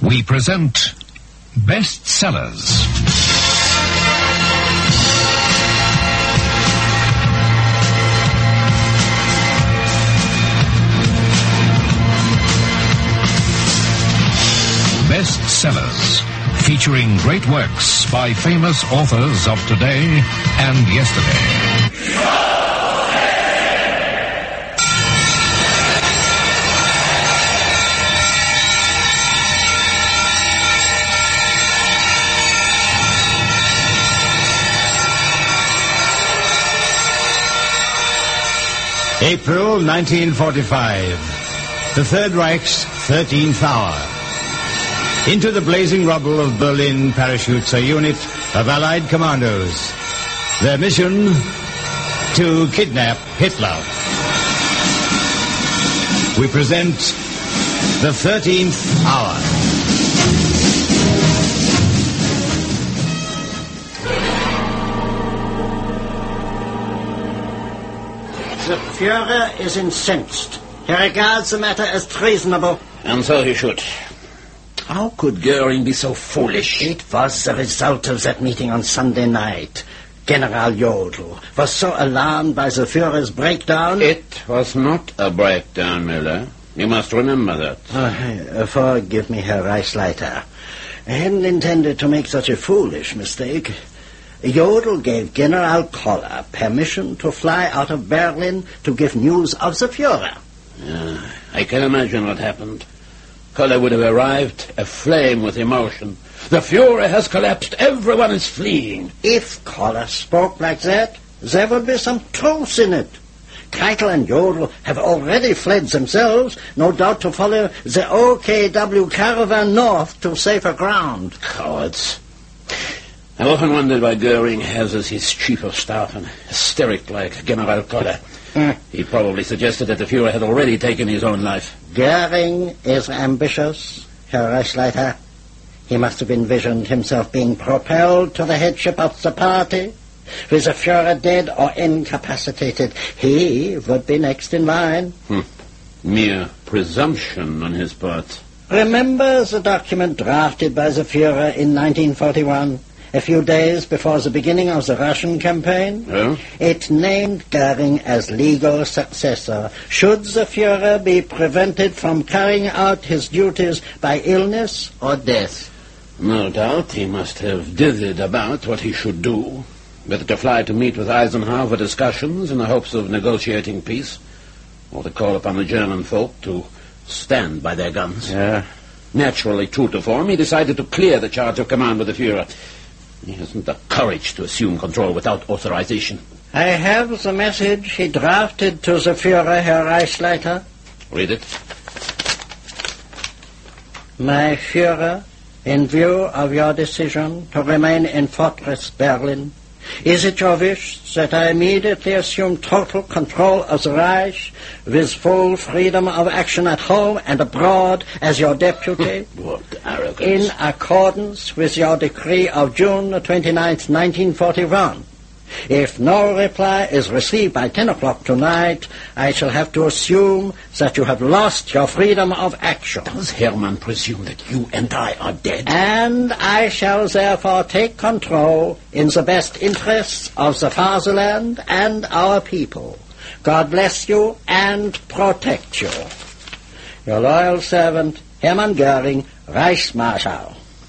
we present Bestsellers. Bestsellers, featuring great works by famous authors of today and yesterday. April 1945. The Third Reich's 13th hour. Into the blazing rubble of Berlin parachutes a unit of Allied commandos. Their mission, to kidnap Hitler. We present the 13th hour. The Führer is incensed. He regards the matter as treasonable. And so he should. How could Goering be so foolish? It was the result of that meeting on Sunday night. General Jodl was so alarmed by the Führer's breakdown. It was not a breakdown, Miller. You must remember that. Forgive me, Herr Reichsleiter. I hadn't intended to make such a foolish mistake. Jodl gave General Koller permission to fly out of Berlin to give news of the Führer. I can imagine what happened. Koller would have arrived aflame with emotion. The Führer has collapsed. Everyone is fleeing. If Koller spoke like that, there would be some truth in it. Keitel and Jodl have already fled themselves, no doubt to follow the OKW caravan north to safer ground. Cowards. I've often wondered why Goering has as his chief of staff an hysteric like General Koller. He probably suggested that the Führer had already taken his own life. Goering is ambitious, Herr Reichsleiter. He must have envisioned himself being propelled to the headship of the party. With the Führer dead or incapacitated, he would be next in line. Mere presumption on his part. Remember the document drafted by the Führer in 1941? A few days before the beginning of the Russian campaign? Oh? It named Goering as legal successor should the Führer be prevented from carrying out his duties by illness or death. No doubt he must have dithed about what he should do. Whether to fly to meet with Eisenhower for discussions in the hopes of negotiating peace, or to call upon the German folk to stand by their guns. Naturally true to form, he decided to clear the charge of command with the Führer. He hasn't the courage to assume control without authorization. I have the message he drafted to the Führer, Herr Reichsleiter. Read it. My Führer, in view of your decision to remain in Fortress Berlin, is it your wish that I immediately assume total control of the Reich with full freedom of action at home and abroad as your deputy? What arrogance. In accordance with your decree of June 29th, 1941. If no reply is received by 10 o'clock tonight, I shall have to assume that you have lost your freedom of action. Does Hermann presume that you and I are dead? And I shall therefore take control in the best interests of the fatherland and our people. God bless you and protect you. Your loyal servant, Hermann Goering, Reichsmarschall.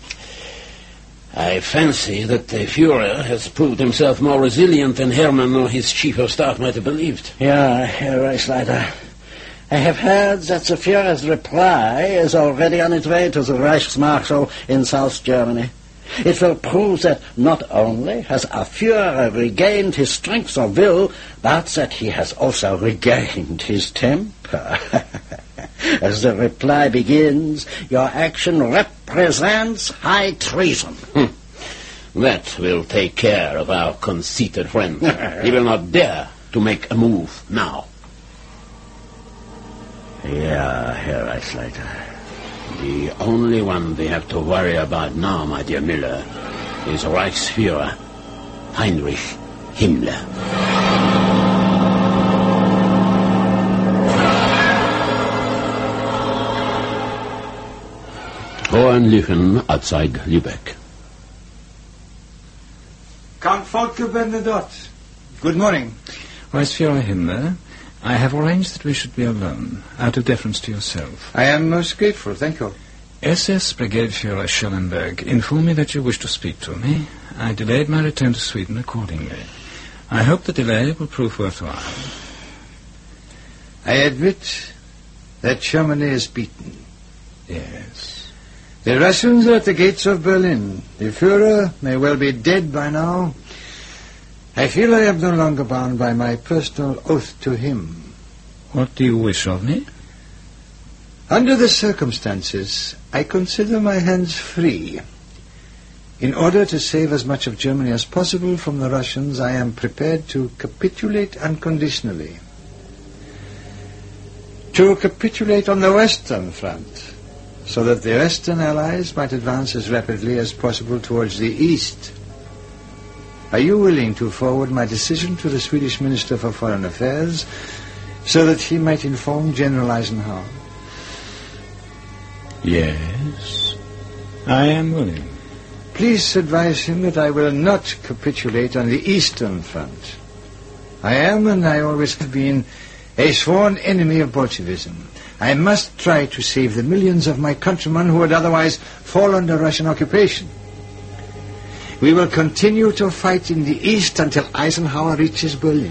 I fancy that the Führer has proved himself more resilient than Hermann or his chief of staff might have believed. Yeah, Herr Reichsleiter. I have heard that the Führer's reply is already on its way to the Reichsmarschall in South Germany. It will prove that not only has our Führer regained his strength of will, but that he has also regained his temper. As the reply begins, your action represents high treason. That will take care of our conceited friend. He will not dare to make a move now. Yeah, Herr Reichsleiter. The only one they have to worry about now, my dear Miller, is Reichsführer Heinrich Himmler. Hohenlychen outside Lübeck. Count Volker Bernadotte. Good morning. Reichsführer Himmler, I have arranged that we should be alone, out of deference to yourself. I am most grateful, thank you. SS Brigade Führer Schellenberg informed me that you wished to speak to me. I delayed my return to Sweden accordingly. I hope the delay will prove worthwhile. I admit that Germany is beaten. Yes. The Russians are at the gates of Berlin. The Führer may well be dead by now. I feel I am no longer bound by my personal oath to him. What do you wish of me? Under the circumstances, I consider my hands free. In order to save as much of Germany as possible from the Russians, I am prepared to capitulate unconditionally. To capitulate on the Western Front, so that the Western Allies might advance as rapidly as possible towards the East. Are you willing to forward my decision to the Swedish Minister for Foreign Affairs, so that he might inform General Eisenhower? Yes, I am willing. Please advise him that I will not capitulate on the Eastern Front. I am, and I always have been, a sworn enemy of Bolshevism. I must try to save the millions of my countrymen who would otherwise fall under Russian occupation. We will continue to fight in the East until Eisenhower reaches Berlin.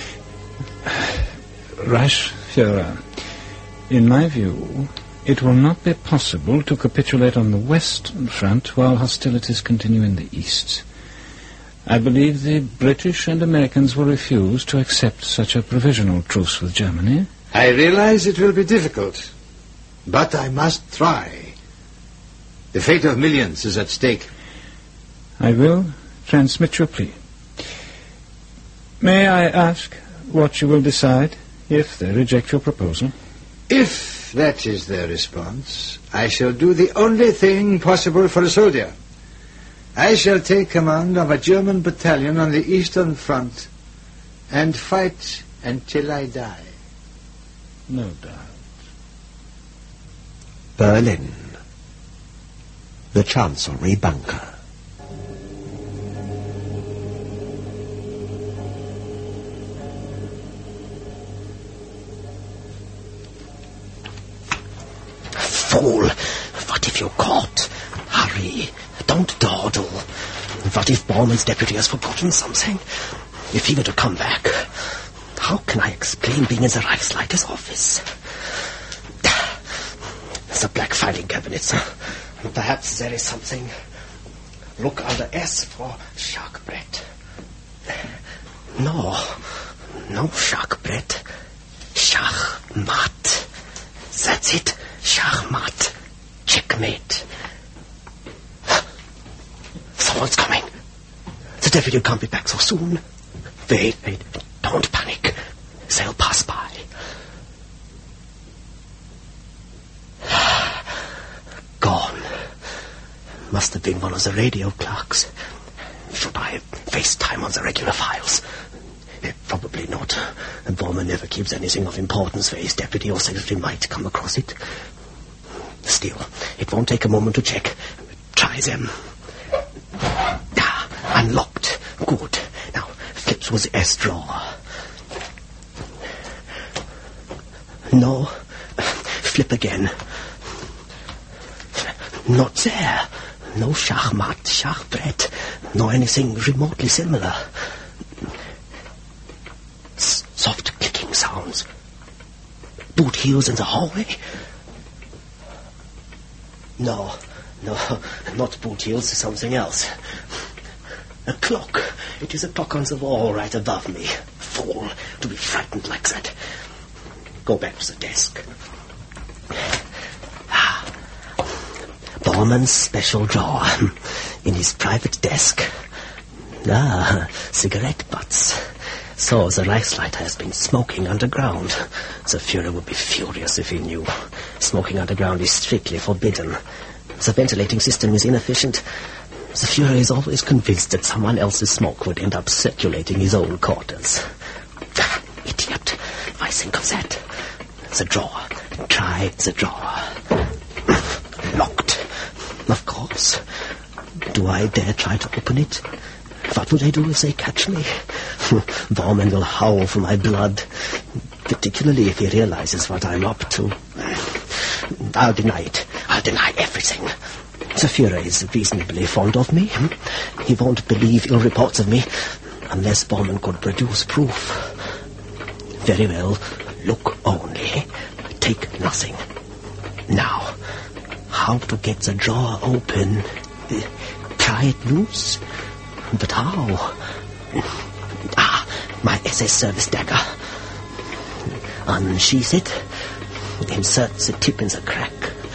Reichsführer, in my view, it will not be possible to capitulate on the Western Front while hostilities continue in the East. I believe the British and Americans will refuse to accept such a provisional truce with Germany. I realize it will be difficult, but I must try. The fate of millions is at stake. I will transmit your plea. May I ask what you will decide if they reject your proposal? If that is their response, I shall do the only thing possible for a soldier. I shall take command of a German battalion on the Eastern Front and fight until I die. No doubt. Berlin. The Chancellery bunker. Fool! What if you're caught? Hurry! Don't dawdle. What if Bormann's deputy has forgotten something? If he were to come back, how can I explain being in the Reichsleiter's office? The black filing cabinet. Perhaps there is something. Look under S for Schachbrett. No Schachbrett. Schachmatt. That's it. Schachmatt. Checkmate. Someone's coming. The deputy can't be back so soon. Wait. Don't panic. They'll pass by. Gone. Must have been one of the radio clerks. Should I waste time on the regular files? Probably not. Bormann never keeps anything of importance where his deputy or secretary might come across it. Still, it won't take a moment to check. Try them. Unlocked. Good. Now, flip through the S drawer. No. Flip again. Not there. No Schachmatt, Schachbrett, nor anything remotely similar. Soft clicking sounds. Boot heels in the hallway? No, not boot heels, something else. A clock. It is a clock on the wall right above me. Fool, to be frightened like that. Go back to the desk. Bormann's special drawer. In his private desk. Cigarette butts. So the Reichsleiter has been smoking underground. The Führer would be furious if he knew. Smoking underground is strictly forbidden. The ventilating system is inefficient. The Führer is always convinced that someone else's smoke would end up circulating his own quarters. Idiot. Why think of that? The drawer. Try the drawer. Locked. Yes. Do I dare try to open it? What would they do if they catch me? Bormann will howl for my blood, particularly if he realizes what I'm up to. I'll deny it. I'll deny everything. The Fuhrer is reasonably fond of me. He won't believe ill reports of me unless Bormann could produce proof. Very well. Look only. Take nothing. Now, how to get the drawer open? Pry it loose? But how? My SS service dagger. Unsheath it. Insert the tip in the crack.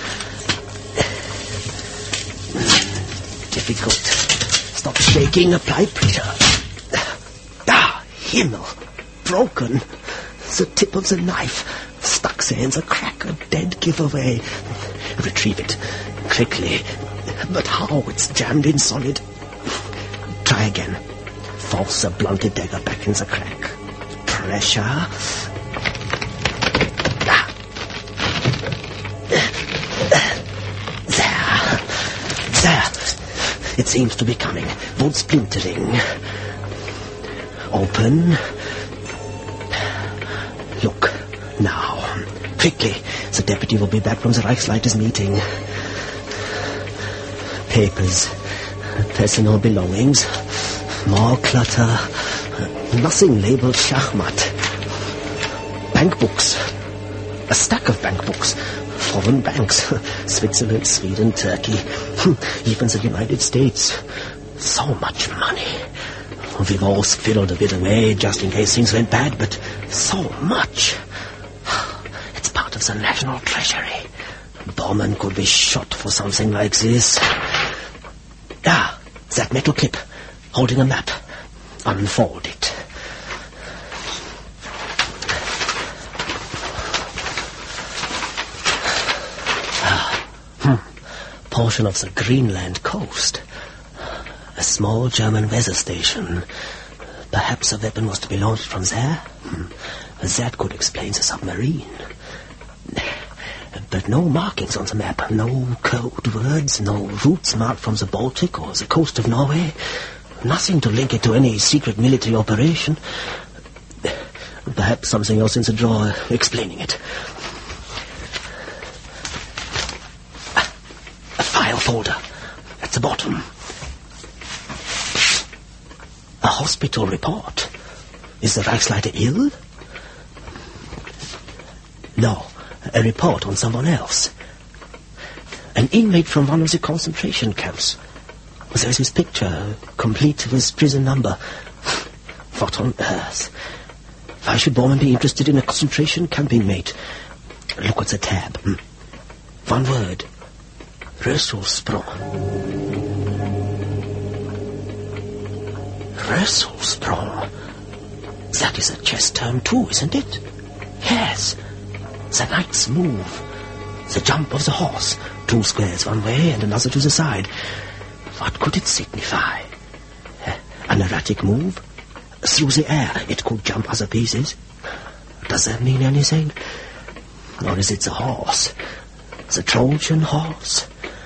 Difficult. Stop shaking. Apply pressure. Himmel. Broken. The tip of the knife stuck there in the crack. A dead giveaway. Retrieve it. Quickly. But how? It's jammed in solid. Try again. Force the blunted dagger back in the crack. Pressure. There. It seems to be coming. Wood splintering. Open. Look. Now. Quickly. The deputy will be back from the Reichsleiter's meeting. Papers. Personal belongings. More clutter. Nothing labeled Schachmatt. Bank books. A stack of bank books. Foreign banks. Switzerland, Sweden, Turkey. Even the United States. So much money. We've all squirreled a bit away just in case things went bad, but so much. It's part of the national treasury. Bormann could be shot for something like this. That metal clip, holding a map. Unfold it. Portion of the Greenland coast. A small German weather station. Perhaps a weapon was to be launched from there? That could explain the submarine. But no markings on the map, no code words, no routes marked from the Baltic or the coast of Norway. Nothing to link it to any secret military operation. Perhaps something else in the drawer explaining it. A file folder at the bottom. A hospital report. Is the Reichsleiter ill? No. A report on someone else. An inmate from one of the concentration camps. There's his picture, complete with his prison number. What on earth? Why should Bormann be interested in a concentration camp inmate? Look at the tab. One word. Rösselsprung. Rösselsprung. That is a chess term too, isn't it? Yes. The knight's move. The jump of the horse. 2 squares one way and another to the side. What could it signify? An erratic move? Through the air. It could jump other pieces. Does that mean anything? Or is it the horse? The Trojan horse?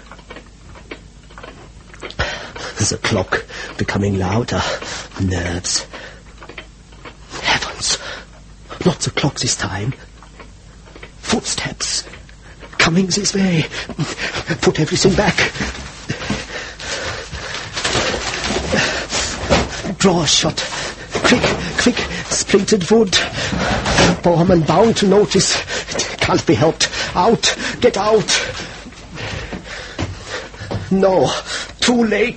The clock becoming louder. Nerves. Heavens! Not the clock this time. Footsteps. Coming this way. Put everything back. Drawer shut. Quick. Splintered wood. Bormann bound to notice. It can't be helped. Out. Get out. No. Too late.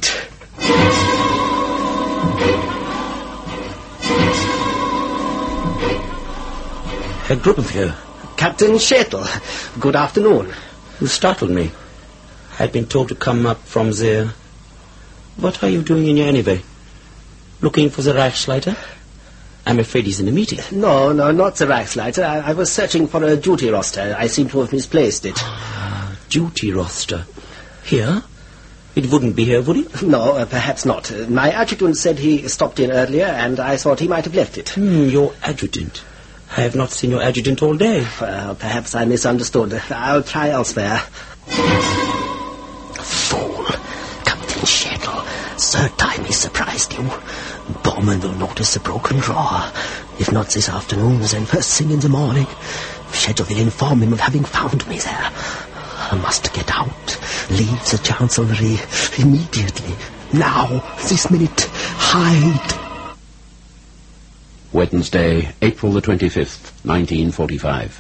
Herr Gruppenführer. Captain Schädel, good afternoon. You startled me. I'd been told to come up from there. What are you doing in here anyway? Looking for the Reichsleiter? I'm afraid he's in a meeting. No, not the Reichsleiter. I was searching for a duty roster. I seem to have misplaced it. Duty roster. Here? It wouldn't be here, would it? No, perhaps not. My adjutant said he stopped in earlier, and I thought he might have left it. Your adjutant? I have not seen your adjutant all day. Well, perhaps I misunderstood. I'll try elsewhere. Fool. Captain Schedel, third time he surprised you. Bormann will notice the broken drawer. If not this afternoon, then first thing in the morning. Schedel will inform him of having found me there. I must get out. Leave the Chancellery immediately. Now, this minute. Hide. Wednesday, April the 25th, 1945.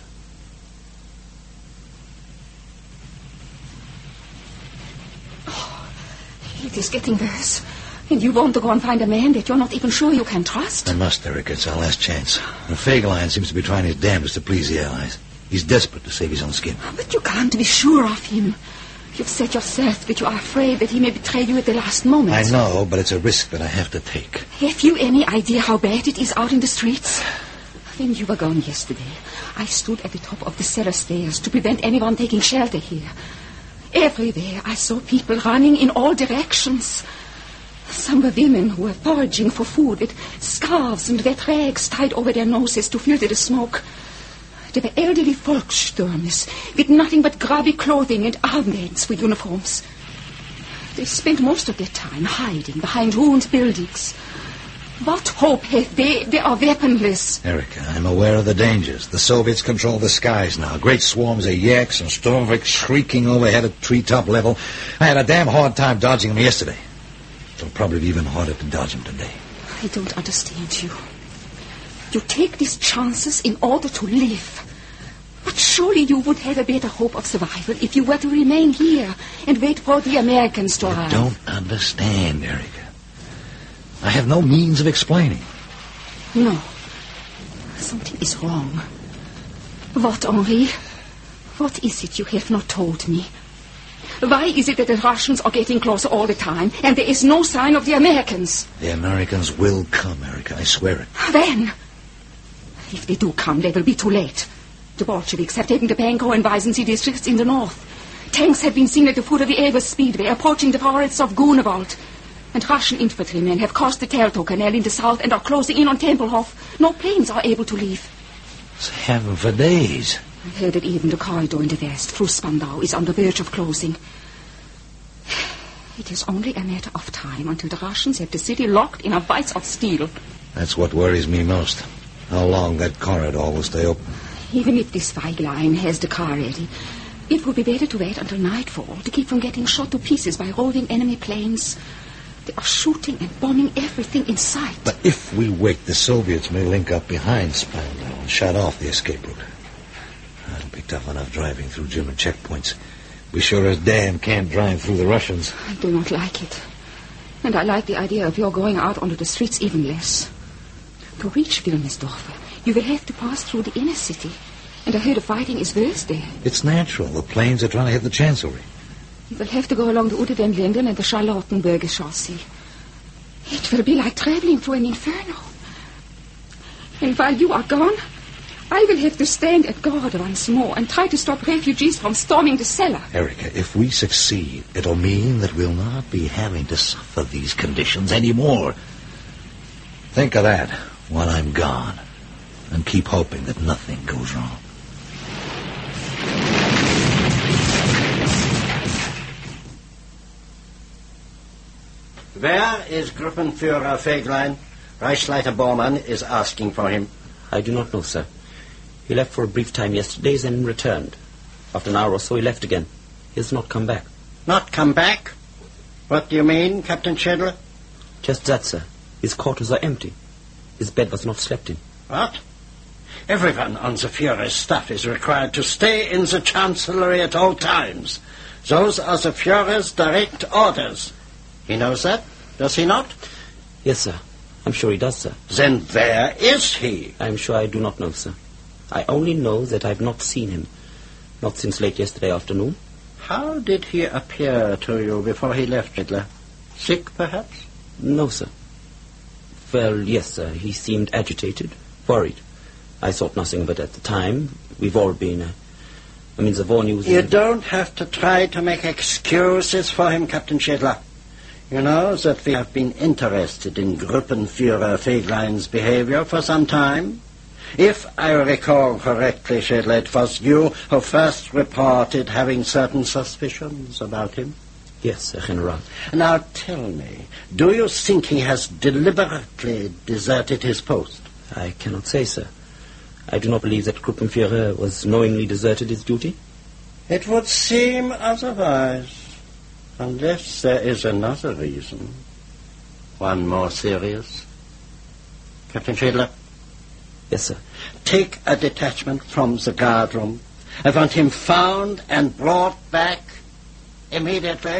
It is getting worse. And you want to go and find a man that you're not even sure you can trust? I must, Eric. It's our last chance. The Fegelein seems to be trying his damnedest to please the Allies. He's desperate to save his own skin. But you can't be sure of him. You've said yourself that you are afraid that he may betray you at the last moment. I know, but it's a risk that I have to take. Have you any idea how bad it is out in the streets? When you were gone yesterday, I stood at the top of the cellar stairs to prevent anyone taking shelter here. Everywhere I saw people running in all directions. Some were women who were foraging for food with scarves and wet rags tied over their noses to filter the smoke. There were elderly Volksstürmers with nothing but grubby clothing and armbands with uniforms. They spent most of their time hiding behind ruined buildings. What hope have they? They are weaponless. Erica, I'm aware of the dangers. The Soviets control the skies now. Great swarms of yaks and stormvikes shrieking overhead at treetop level. I had a damn hard time dodging them yesterday. It'll probably be even harder to dodge them today. I don't understand you. You take these chances in order to live. But surely you would have a better hope of survival if you were to remain here and wait for the Americans to arrive. You don't understand, Erica. I have no means of explaining. No. Something is wrong. What, Henri? What is it you have not told me? Why is it that the Russians are getting closer all the time and there is no sign of the Americans? The Americans will come, Erica. I swear it. When? If they do come, they will be too late. The Bolsheviks have taken the Pankow and Weissensee districts in the north. Tanks have been seen at the foot of the Elbe Speedway approaching the forests of Grunewald. And Russian infantrymen have crossed the Teltow Canal in the south and are closing in on Tempelhof. No planes are able to leave. It's heaven for days. I heard that even the corridor in the west through Spandau is on the verge of closing. It is only a matter of time until the Russians have the city locked in a vice of steel. That's what worries me most. How long that corridor will stay open. Even if this Fegelein has the car ready, it would be better to wait until nightfall to keep from getting shot to pieces by rolling enemy planes. They are shooting and bombing everything in sight. But if we wait, the Soviets may link up behind Spandau and shut off the escape route. It'll be tough enough driving through German checkpoints. We sure as damn can't drive through the Russians. I do not like it. And I like the idea of your going out onto the streets even less. To reach Wilmersdorf, you will have to pass through the inner city. And I heard the fighting is worse there. It's natural. The planes are trying to hit the Chancellery. You will have to go along the Ute den Linden and the Charlottenburger Chaussee. It will be like traveling through an inferno. And while you are gone, I will have to stand at guard once more and try to stop refugees from storming the cellar. Erica, if we succeed, it'll mean that we'll not be having to suffer these conditions anymore. Think of that while I'm gone. And keep hoping that nothing goes wrong. Where is Gruppenführer Fegelein? Reichsleiter Bormann is asking for him. I do not know, sir. He left for a brief time yesterday, then returned. After an hour or so, he left again. He has not come back. Not come back? What do you mean, Captain Schedler? Just that, sir. His quarters are empty. His bed was not slept in. What? Everyone on the Führer's staff is required to stay in the Chancellery at all times. Those are the Führer's direct orders. He knows that, does he not? Yes, sir. I'm sure he does, sir. Then where is he? I'm sure I do not know, sir. I only know that I've not seen him. Not since late yesterday afternoon. How did he appear to you before he left, Hitler? Sick, perhaps? No, sir. Well, yes, sir. He seemed agitated, worried. I thought nothing of it at the time. We've all been... the war news... You don't have to try to make excuses for him, Captain Schedler. You know that we have been interested in Gruppenführer Fegelein's behavior for some time. If I recall correctly, Schedler, it was you who first reported having certain suspicions about him. Yes, Herr General. Now tell me, do you think he has deliberately deserted his post? I cannot say, sir. I do not believe that Gruppenführer was knowingly deserted his duty. It would seem otherwise, unless there is another reason. One more serious. Captain Fiedler? Yes, sir. Take a detachment from the guard room. I want him found and brought back immediately.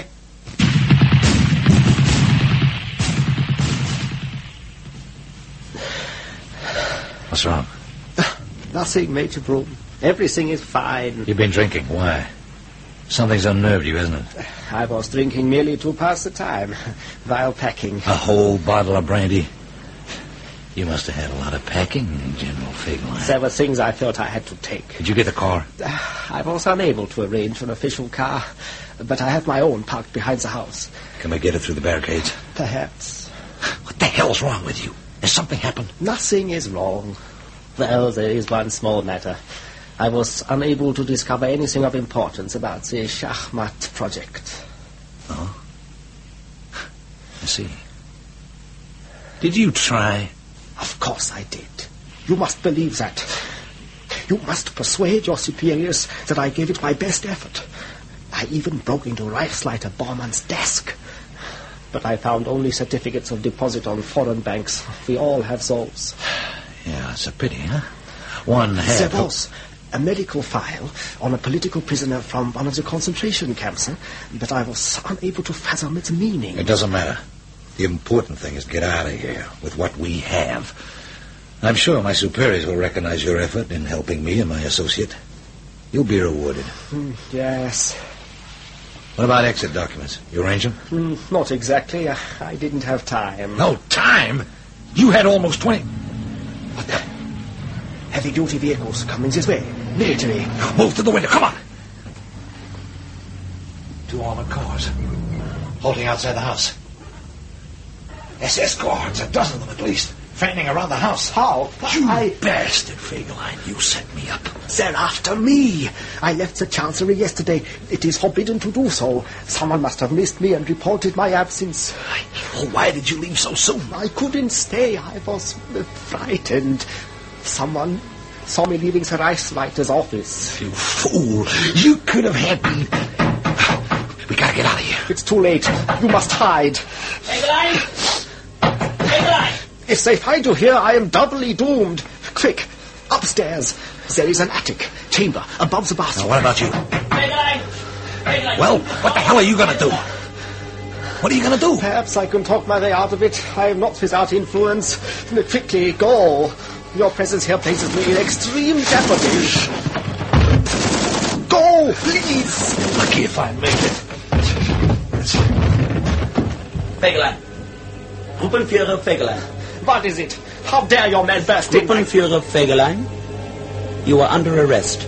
What's wrong? Nothing, Major Broom. Everything is fine. You've been drinking. Why? Something's unnerved you, isn't it? I was drinking merely to pass the time while packing. A whole bottle of brandy? You must have had a lot of packing, General Fegelein. There were things I felt I had to take. Did you get the car? I was unable to arrange for an official car, but I have my own parked behind the house. Can we get it through the barricades? Perhaps. What the hell's wrong with you? Has something happened? Nothing is wrong. Well, there is one small matter. I was unable to discover anything of importance about the Schachmatt project. Oh? I see. Did you try? Of course I did. You must believe that. You must persuade your superiors that I gave it my best effort. I even broke into Reichsleiter Bormann's desk. But I found only certificates of deposit on foreign banks. We all have those. Yeah, it's a pity, huh? One had... There was a medical file on a political prisoner from one of the concentration camps, but I was unable to fathom its meaning. It doesn't matter. The important thing is to get out of here with what we have. I'm sure my superiors will recognize your effort in helping me and my associate. You'll be rewarded. Yes. What about exit documents? You arrange them? Not exactly. I didn't have time. No time? You had almost 20... What the... Heavy-duty vehicles coming this way. Military. Move to the window. Come on. 2 armored cars. Holding outside the house. SS guards, a dozen of them at least. Fanning around the house. How? You bastard, Fegelein. You set me up. They're after me. I left the Chancellery yesterday. It is forbidden to do so. Someone must have missed me and reported my absence. Why did you leave so soon? I couldn't stay. I was frightened. Someone saw me leaving the Reichsleiter's office. You fool. You could have had me. We gotta get out of here. It's too late. You must hide. Fegelein! Fegelein! If they find you here, I am doubly doomed. Quick, upstairs. There is an attic, chamber, above the bathroom. Now, what about you? Fegelein! Fegelein! Well, what the hell are you gonna do? What are you gonna do? Perhaps I can talk my way out of it. I am not without influence. Quickly, go. Your presence here places me in extreme jeopardy. Go, please. Lucky if I make it. Fegelein. Gruppenführer Fegelein. What is it? How dare your men burst in? Gruppenführer Fegelein, you are under arrest.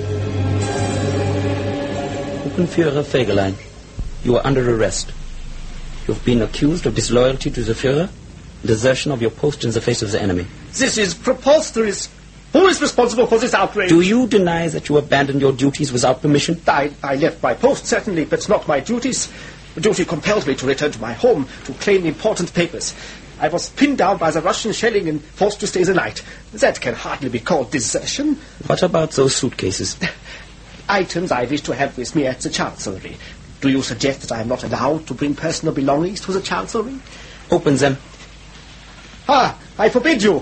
Gruppenführer Fegelein, you are under arrest. You have been accused of disloyalty to the Führer, desertion of your post in the face of the enemy. This is preposterous. Who is responsible for this outrage? Do you deny that you abandoned your duties without permission? I left my post, certainly, but not my duties. Duty compelled me to return to my home to claim important papers. I was pinned down by the Russian shelling and forced to stay the night. That can hardly be called desertion. What about those suitcases? Items I wish to have with me at the Chancellery. Do you suggest that I am not allowed to bring personal belongings to the Chancellery? Open them. I forbid you.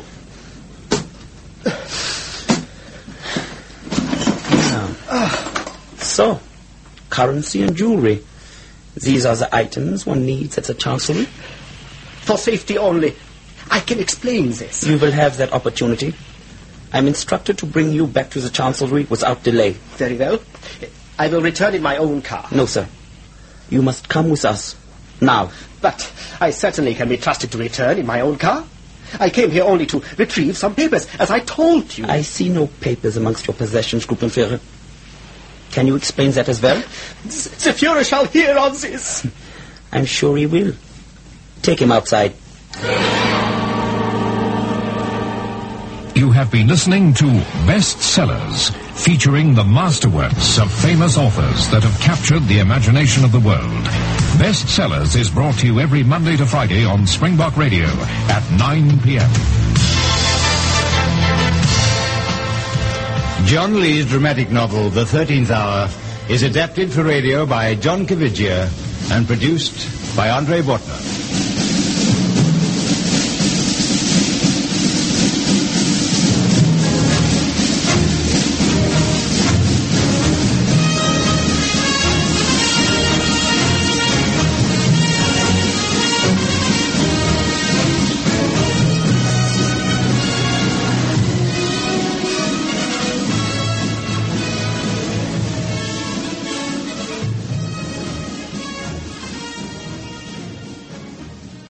So, currency and jewelry. These are the items one needs at the Chancellery? For safety only. I can explain this. You will have that opportunity. I'm instructed to bring you back to the Chancellery without delay. Very well. I will return in my own car. No, sir. You must come with us. Now. But I certainly can be trusted to return in my own car. I came here only to retrieve some papers, as I told you. I see no papers amongst your possessions, Gruppenführer. Can you explain that as well? The Führer shall hear of this. I'm sure he will. Take him outside. You have been listening to Bestsellers, featuring the masterworks of famous authors that have captured the imagination of the world. Bestsellers is brought to you every Monday to Friday on Springbok Radio at 9 p.m. John Lee's dramatic novel, The 13th Hour, is adapted for radio by John Caviglia and produced by Andre Bortner.